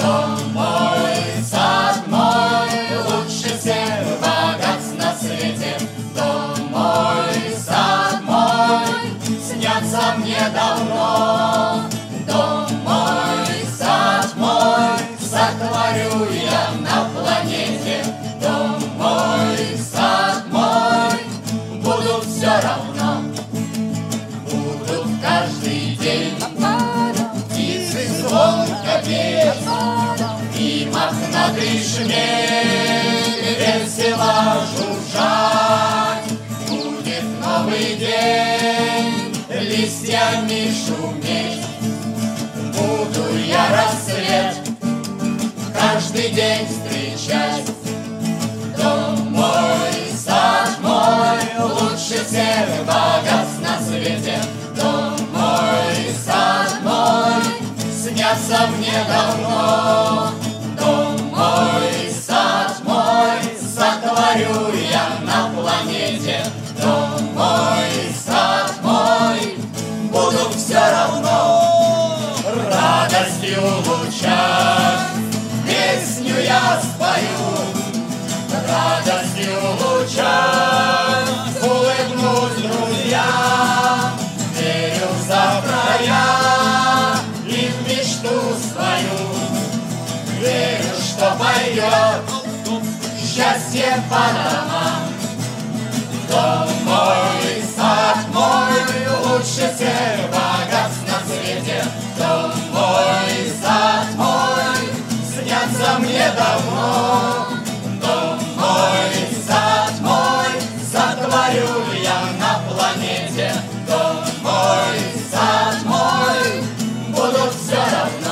Дом мой, сад мой, лучше всех богатств на свете. Дом мой, сад мой, снятся мне давно. Дом мой, сад мой, сотворю я на планете. Дом мой, сад мой, будут все равно. Будут каждый день птицы звонко петь, и мохнатый шмель весело жужжать. Будет новый день листьями шуметь. Буду я рассвет каждый день встречать. Дом мой, сад мой, лучше всех богатств на свете. Дом мой, сад мой, снятся мне давно. Дом мой, сад мой, сотворю я на планете. Дом мой, сад мой, будут все равно. Радостью луча песню я спою, радостью луча улыбнусь друзьям. Верю в завтра я и в мечту свою. Верю, что пойдет счастье по домам. Дом мой, сад мой, лучше всех богатств на свете. Дом мой, сад мой, снятся мне давно. Дом мой, сад мой, сотворю я на планете. Дом мой, сад мой, будут все равно.